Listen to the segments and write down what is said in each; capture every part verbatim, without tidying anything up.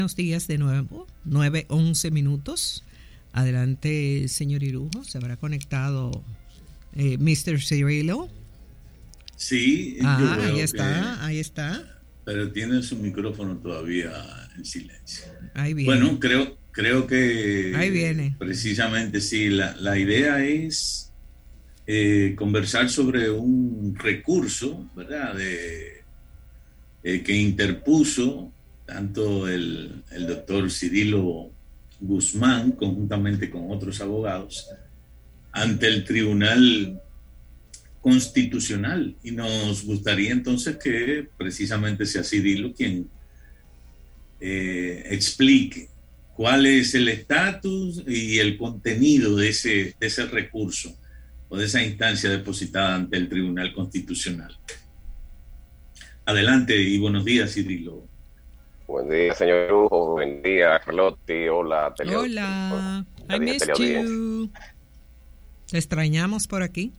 Buenos días de nuevo, nueve once minutos. Adelante, señor Irujo, se habrá conectado eh, mister Cirillo. Sí, ah, yo veo ahí está, que, ahí está. pero tiene su micrófono todavía en silencio. Ahí viene. Bueno, creo, creo que ahí viene. Precisamente sí, la, la idea es eh, conversar sobre un recurso, ¿verdad? De, eh, que interpuso tanto el, el doctor Cirilo Guzmán, conjuntamente con otros abogados, ante el Tribunal Constitucional. Y nos gustaría entonces que precisamente sea Cirilo quien eh, explique cuál es el estatus y el contenido de ese, de ese recurso o de esa instancia depositada ante el Tribunal Constitucional. Adelante y buenos días, Cirilo. Buen día, señor Lujo. Buen día, Carlotti. Hola, tele- Hola. I missed you. Te extrañamos por aquí.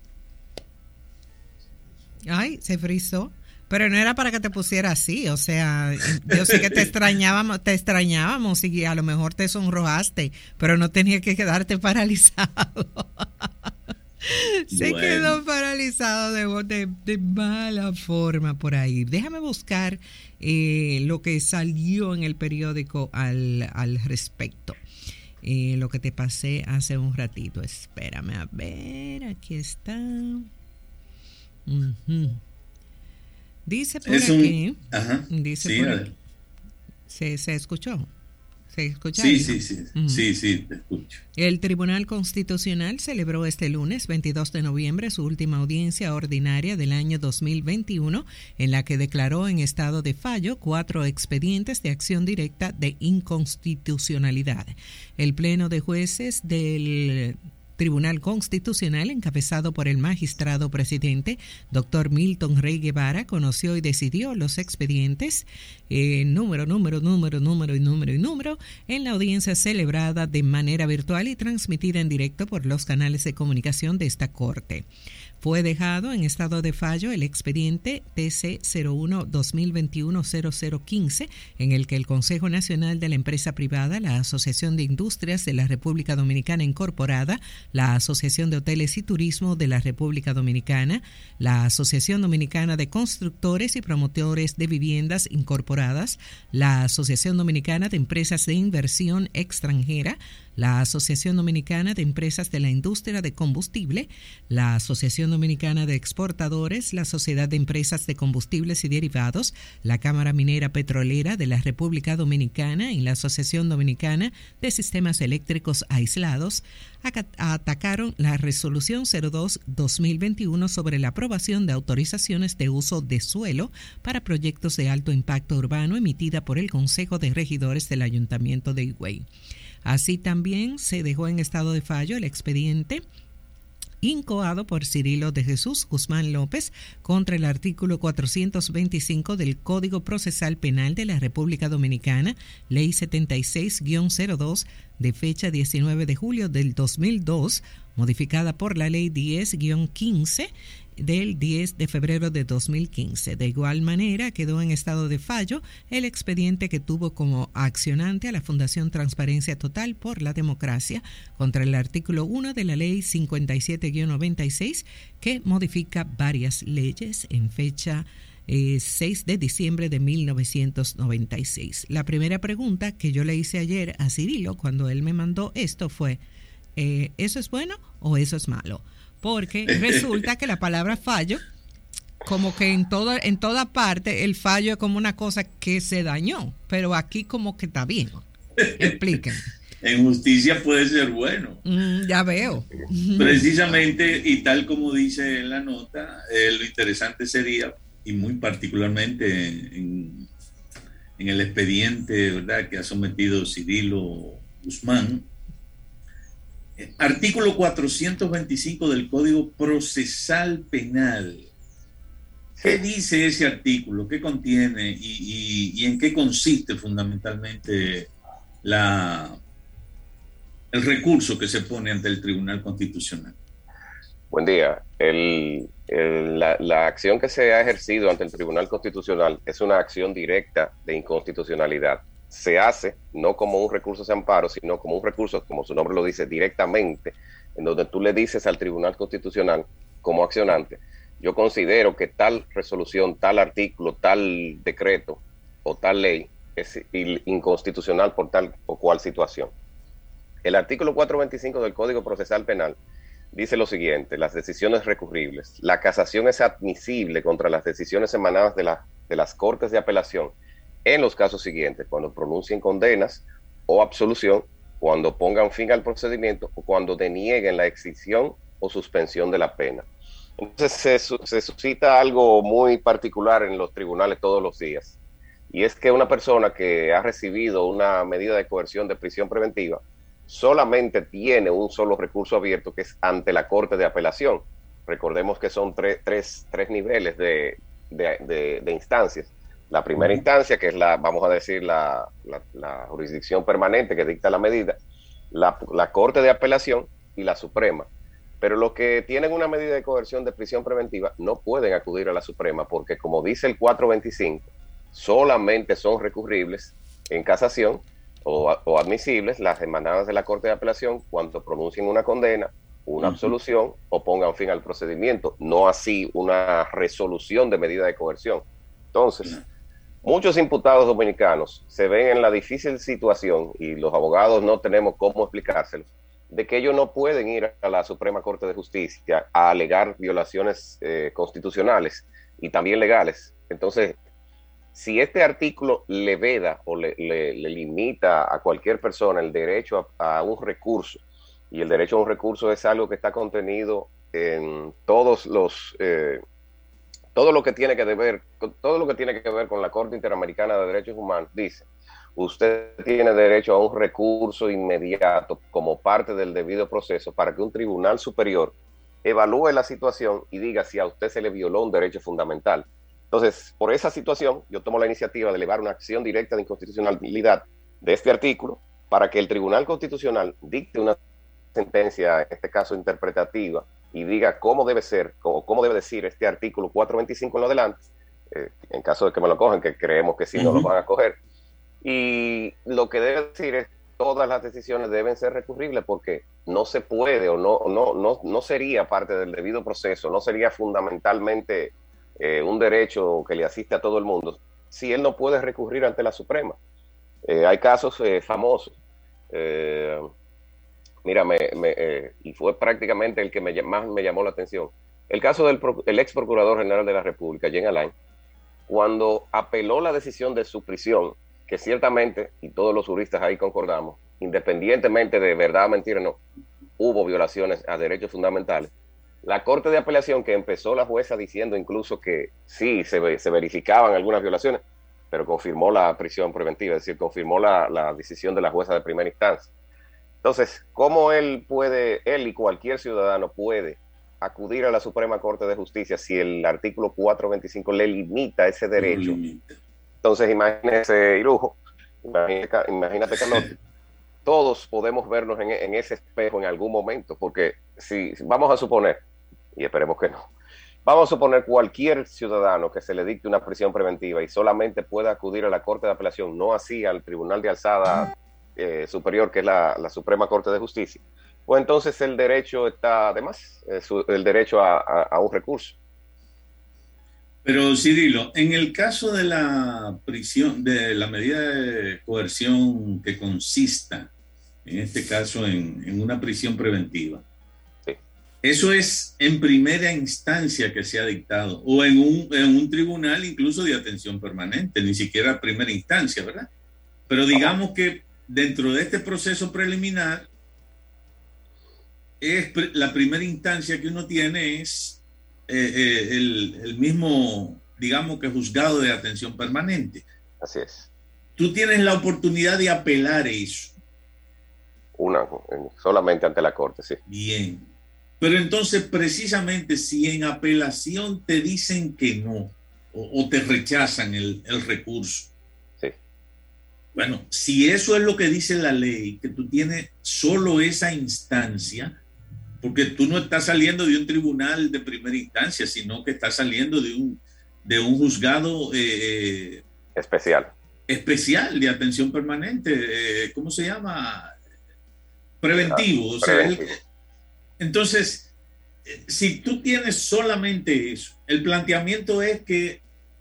Ay, se frizó. Pero no era para que te pusiera así, o sea, yo sé que te extrañábamos, te extrañábamos y a lo mejor te sonrojaste, pero no tenía que quedarte paralizado. Se bueno. quedó paralizado de, de, de mala forma por ahí. Déjame buscar eh, lo que salió en el periódico al, al respecto. Eh, lo que te pasé hace un ratito. Espérame a ver, aquí está. Uh-huh. Dice por es aquí. Un, ajá, dice sí, por aquí. ¿Se, ¿Se escuchó? ¿Se escucha? Sí, sí, sí, uh-huh. sí, sí, te escucho. El Tribunal Constitucional celebró este lunes, veintidós de noviembre, su última audiencia ordinaria del año dos mil veintiuno, en la que declaró en estado de fallo cuatro expedientes de acción directa de inconstitucionalidad. El Pleno de Jueces del Tribunal Constitucional, encabezado por el magistrado presidente, doctor Milton Rey Guevara, conoció y decidió los expedientes, eh, número, número, número, número y número y número, en la audiencia celebrada de manera virtual y transmitida en directo por los canales de comunicación de esta Corte. Fue dejado en estado de fallo el expediente T C cero uno dos mil veintiuno cero cero quince, en el que el Consejo Nacional de la Empresa Privada, la Asociación de Industrias de la República Dominicana Incorporada, la Asociación de Hoteles y Turismo de la República Dominicana, la Asociación Dominicana de Constructores y Promotores de Viviendas Incorporadas, la Asociación Dominicana de Empresas de Inversión Extranjera, la Asociación Dominicana de Empresas de la Industria de Combustible, la Asociación Dominicana de Exportadores, la Sociedad de Empresas de Combustibles y Derivados, la Cámara Minera Petrolera de la República Dominicana y la Asociación Dominicana de Sistemas Eléctricos Aislados atacaron la Resolución cero dos guión dos mil veintiuno sobre la aprobación de autorizaciones de uso de suelo para proyectos de alto impacto urbano emitida por el Consejo de Regidores del Ayuntamiento de Higüey. Así también se dejó en estado de fallo el expediente incoado por Cirilo de Jesús Guzmán López contra el artículo cuatrocientos veinticinco del Código Procesal Penal de la República Dominicana, Ley setenta y seis guión cero dos, de fecha diecinueve de julio del dos mil dos, modificada por la Ley diez guión quince del diez de febrero de dos mil quince. De igual manera, quedó en estado de fallo el expediente que tuvo como accionante a la Fundación Transparencia Total por la Democracia contra el artículo uno de la Ley cincuenta y siete guión noventa y seis, que modifica varias leyes en fecha eh, seis de diciembre de mil novecientos noventa y seis. La primera pregunta que yo le hice ayer a Cirilo cuando él me mandó esto fue, eh, ¿eso es bueno o eso es malo? Porque resulta que la palabra fallo, como que en toda, en toda parte, el fallo es como una cosa que se dañó, pero aquí como que está bien. Expliquen. En justicia puede ser bueno. Mm, ya veo. Precisamente, y tal como dice en la nota, eh, lo interesante sería, y muy particularmente en, en, en el expediente, ¿verdad?, que ha sometido Cirilo Guzmán, artículo cuatrocientos veinticinco del Código Procesal Penal. ¿Qué dice ese artículo? ¿Qué contiene? ¿Y, y, y en qué consiste fundamentalmente la, el recurso que se pone ante el Tribunal Constitucional? Buen día. El, el, la, la acción que se ha ejercido ante el Tribunal Constitucional es una acción directa de inconstitucionalidad. se hace no como un recurso de amparo, sino como un recurso, como su nombre lo dice, directamente, en donde tú le dices al Tribunal Constitucional como accionante, yo considero que tal resolución, tal artículo, tal decreto o tal ley es inconstitucional por tal o cual situación. El artículo cuatrocientos veinticinco del Código Procesal Penal dice lo siguiente: las decisiones recurribles. La casación es admisible contra las decisiones emanadas de, la, de las Cortes de Apelación en los casos siguientes: cuando pronuncien condenas o absolución, cuando pongan fin al procedimiento o cuando denieguen la extinción o suspensión de la pena. Entonces se, se suscita algo muy particular en los tribunales todos los días, y es que una persona que ha recibido una medida de coerción de prisión preventiva solamente tiene un solo recurso abierto, que es ante la Corte de Apelación. Recordemos que son tres, tres, tres niveles de, de, de, de instancias. La primera instancia, que es la, vamos a decir, la, la, la jurisdicción permanente que dicta la medida, la, la Corte de Apelación y la Suprema. Pero los que tienen una medida de coerción de prisión preventiva no pueden acudir a la Suprema, porque como dice el cuatrocientos veinticinco, solamente son recurribles en casación o, o admisibles las emanadas de la Corte de Apelación cuando pronuncien una condena, una uh-huh. absolución o pongan fin al procedimiento, no así una resolución de medida de coerción. Entonces, uh-huh. muchos imputados dominicanos se ven en la difícil situación, y los abogados no tenemos cómo explicárselo, de que ellos no pueden ir a la Suprema Corte de Justicia a alegar violaciones eh, constitucionales y también legales. Entonces, si este artículo le veda o le, le, le limita a cualquier persona el derecho a, a un recurso, y el derecho a un recurso es algo que está contenido en todos los eh, todo lo que tiene que ver todo lo que tiene que ver con la Corte Interamericana de Derechos Humanos, dice: usted tiene derecho a un recurso inmediato como parte del debido proceso para que un tribunal superior evalúe la situación y diga si a usted se le violó un derecho fundamental. Entonces, por esa situación, yo tomo la iniciativa de elevar una acción directa de inconstitucionalidad de este artículo para que el Tribunal Constitucional dicte una sentencia, en este caso interpretativa, y diga cómo debe ser, cómo, cómo debe decir este artículo cuatrocientos veinticinco en lo adelante, eh, en caso de que me lo cogen, que creemos que sí uh-huh. no lo van a coger. Y lo que debe decir es: todas las decisiones deben ser recurribles, porque no se puede o no, no, no, no sería parte del debido proceso, no sería fundamentalmente eh, un derecho que le asiste a todo el mundo si él no puede recurrir ante la Suprema. Eh, hay casos eh, famosos. Eh, mira, me, me, eh, y fue prácticamente el que me, más me llamó la atención. El caso del el ex procurador general de la República, Jean Alain, cuando apeló la decisión de su prisión, que ciertamente, y todos los juristas ahí concordamos, independientemente de verdad o mentira, no, hubo violaciones a derechos fundamentales. La Corte de Apelación, que empezó la jueza diciendo incluso que sí, se, se verificaban algunas violaciones, pero confirmó la prisión preventiva, es decir, confirmó la, la decisión de la jueza de primera instancia. Entonces, ¿cómo él puede, él y cualquier ciudadano puede acudir a la Suprema Corte de Justicia si el artículo cuatrocientos veinticinco le limita ese derecho? Entonces, imagínese, Irujo, imagínate, imagínate Carlos, todos podemos vernos en, en ese espejo en algún momento, porque si vamos a suponer, y esperemos que no, vamos a suponer cualquier ciudadano que se le dicte una prisión preventiva y solamente pueda acudir a la Corte de Apelación, no así al Tribunal de Alzada eh, Superior, que es la, la Suprema Corte de Justicia, pues entonces el derecho está, además, eh, su, el derecho a, a, a un recurso. Pero Cirilo, en el caso de la prisión, de la medida de coerción que consista, en este caso en, en una prisión preventiva, sí. Eso es en primera instancia que se ha dictado, o en un, en un tribunal incluso de atención permanente, ni siquiera primera instancia, ¿verdad? Pero digamos oh. que dentro de este proceso preliminar, es la primera instancia que uno tiene es Eh, eh, el, el mismo, digamos que juzgado de atención permanente. Así es. Tú tienes la oportunidad de apelar eso. Una, solamente ante la Corte, sí. Bien. Pero entonces, precisamente, si en apelación te dicen que no, o, o te rechazan el, el recurso. Sí. Bueno, si eso es lo que dice la ley, que tú tienes solo esa instancia, porque tú no estás saliendo de un tribunal de primera instancia, sino que estás saliendo de un, de un juzgado eh, especial. especial de atención permanente, eh, ¿cómo se llama? Preventivo. O sea, el, entonces, si tú tienes solamente eso, el planteamiento es que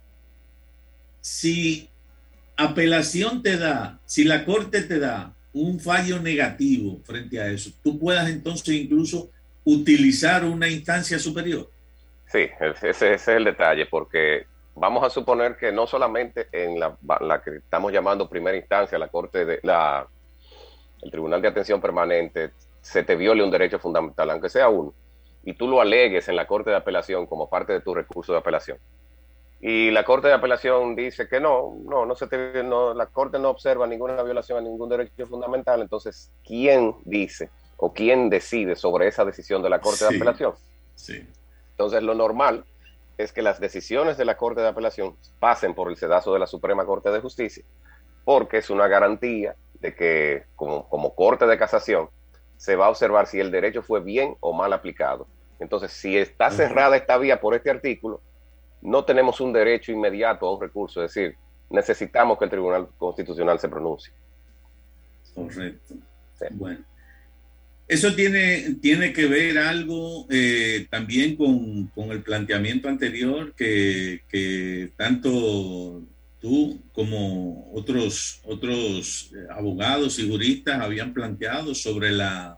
si apelación te da, si la corte te da un fallo negativo frente a eso, tú puedas entonces incluso utilizar una instancia superior. Sí, ese, ese es el detalle, porque vamos a suponer que no solamente en la, la que estamos llamando primera instancia, la corte de la, el Tribunal de Atención Permanente, se te viole un derecho fundamental, aunque sea uno, y tú lo alegues en la corte de apelación como parte de tu recurso de apelación. Y la Corte de Apelación dice que no, no, no se te, no, la Corte no observa ninguna violación a ningún derecho fundamental. Entonces, ¿quién dice o quién decide sobre esa decisión de la Corte sí, de Apelación? Sí. Entonces, lo normal es que las decisiones de la Corte de Apelación pasen por el sedazo de la Suprema Corte de Justicia, porque es una garantía de que, como, como Corte de Casación, se va a observar si el derecho fue bien o mal aplicado. Entonces, si está cerrada esta vía por este artículo, no tenemos un derecho inmediato a un recurso, es decir, necesitamos que el Tribunal Constitucional se pronuncie. Correcto. Sí. Bueno, eso tiene, tiene que ver algo eh, también con, con el planteamiento anterior que, que tanto tú como otros, otros abogados y juristas habían planteado sobre la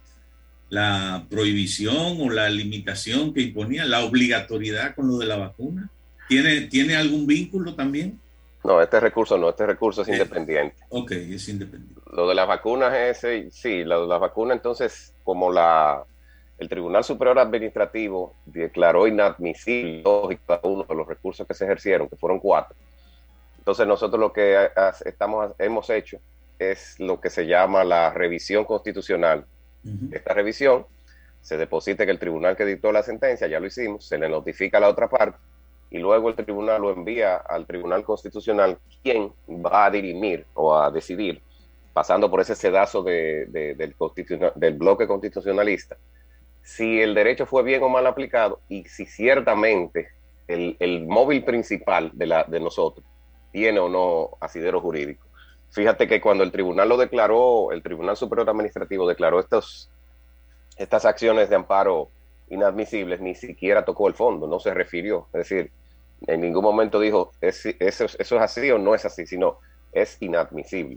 la prohibición o la limitación que imponía, la obligatoriedad con lo de la vacuna. ¿Tiene, ¿tiene algún vínculo también? No, este recurso no, este recurso es eh, independiente. Ok, es independiente. Lo de las vacunas es, sí, lo de las vacunas, entonces, como la el Tribunal Superior Administrativo declaró inadmisible cada uno de los recursos que se ejercieron, que fueron cuatro. Entonces nosotros lo que estamos, hemos hecho es lo que se llama la revisión constitucional. Esta revisión se deposita en el tribunal que dictó la sentencia, ya lo hicimos, se le notifica a la otra parte y luego el tribunal lo envía al Tribunal Constitucional, quien va a dirimir o a decidir, pasando por ese sedazo de, de, del, constitucional, del bloque constitucionalista, si el derecho fue bien o mal aplicado y si ciertamente el, el móvil principal de, la, de nosotros tiene o no asidero jurídico. Fíjate que cuando el tribunal lo declaró, el Tribunal Superior Administrativo declaró estos, estas acciones de amparo inadmisibles, ni siquiera tocó el fondo, no se refirió. Es decir, en ningún momento dijo, ¿es, eso, eso es así o no es así? Sino, es inadmisible.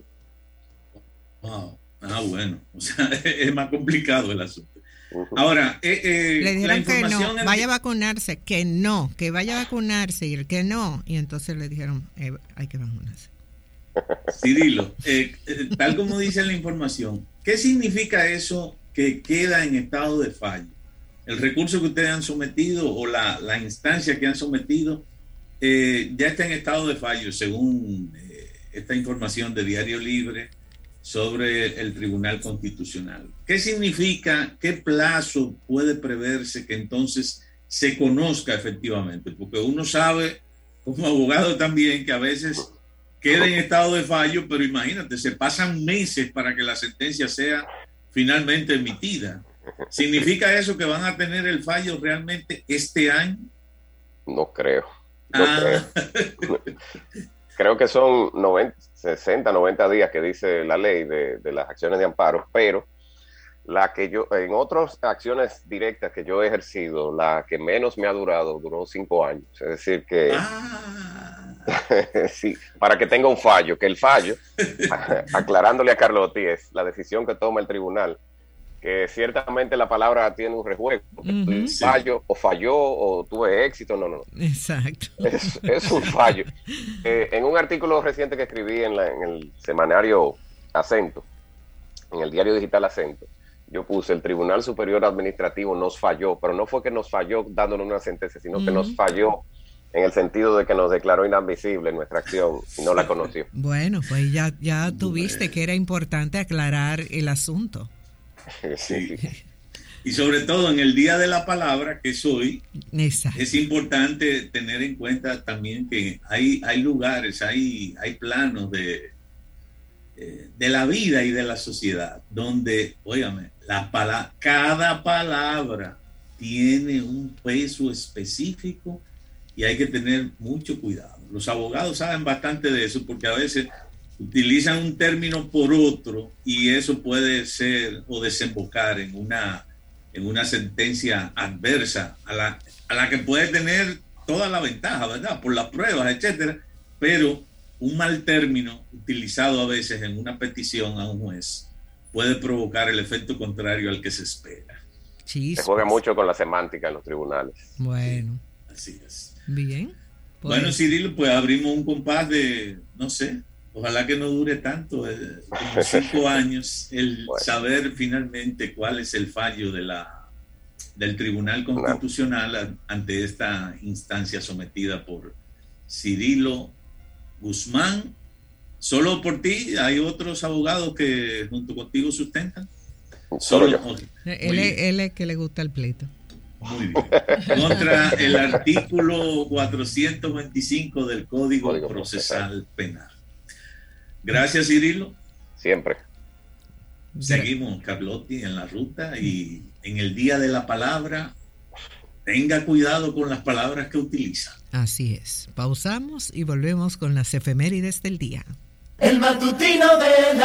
Wow. Ah, bueno. O sea, es más complicado el asunto. Uh-huh. Ahora, eh, eh, le dijeron que no, el... vaya a vacunarse, que no, que vaya a vacunarse y el que no. Y entonces le dijeron, eh, hay que vacunarse. Cirilo, eh, eh, tal como dice la información, ¿qué significa eso que queda en estado de fallo? El recurso que ustedes han sometido o la, la instancia que han sometido eh, ya está en estado de fallo, según eh, esta información de Diario Libre sobre el Tribunal Constitucional. ¿Qué significa, qué plazo puede preverse que entonces se conozca efectivamente? Porque uno sabe, como abogado también, que a veces queda en estado de fallo, pero imagínate, se pasan meses para que la sentencia sea finalmente emitida. ¿Significa eso que van a tener el fallo realmente este año? No creo. No ah. creo. Creo que son noventa, sesenta, noventa días que dice la ley de, de las acciones de amparo, pero la que yo, en otras acciones directas que yo he ejercido, la que menos me ha durado, duró cinco años. Es decir que... Ah. sí, para que tenga un fallo, que el fallo, aclarándole a Carlotti, es la decisión que toma el tribunal, que ciertamente la palabra tiene un rejuego, uh-huh. fallo, o falló, o tuve éxito, no, no. Exacto. Es, es un fallo. Eh, en un artículo reciente que escribí en, la, en el semanario Acento, en el diario digital Acento, yo puse, el Tribunal Superior Administrativo nos falló, pero no fue que nos falló dándonos una sentencia, sino uh-huh. que nos falló en el sentido de que nos declaró inadmisible nuestra acción y no la conoció. Bueno, pues ya, ya tuviste que era importante aclarar el asunto. Sí. Y sobre todo en el Día de la Palabra, que es hoy, Exacto. es importante tener en cuenta también que hay, hay lugares, hay, hay planos de, de la vida y de la sociedad donde, óigame, la pala- cada palabra tiene un peso específico y hay que tener mucho cuidado. los abogados saben bastante de eso, porque a veces utilizan un término por otro y eso puede ser o desembocar en una, en una sentencia adversa a la, a la que puede tener toda la ventaja, ¿verdad? Por las pruebas, etcétera, pero un mal término utilizado a veces en una petición a un juez puede provocar el efecto contrario al que se espera. Chispas. Se juega mucho con la semántica en los tribunales. Bueno. Sí, así es. Bien. Pues. Bueno, Cirilo, pues abrimos un compás de, no sé, ojalá que no dure tanto, eh, como cinco años, el bueno. saber finalmente cuál es el fallo de la, del Tribunal Constitucional no. ante esta instancia sometida por Cirilo Guzmán. ¿Solo por ti? ¿Hay otros abogados que junto contigo sustentan? Solo yo. Okay. Él, es, él es que le gusta el pleito. Muy bien. Contra el artículo cuatrocientos veinticinco del Código, Código Procesal Penal. Gracias, Cirilo. Siempre. Seguimos, Carlotti, en la ruta y en el Día de la Palabra, tenga cuidado con las palabras que utiliza. Así es. Pausamos y volvemos con las efemérides del día. El matutino de la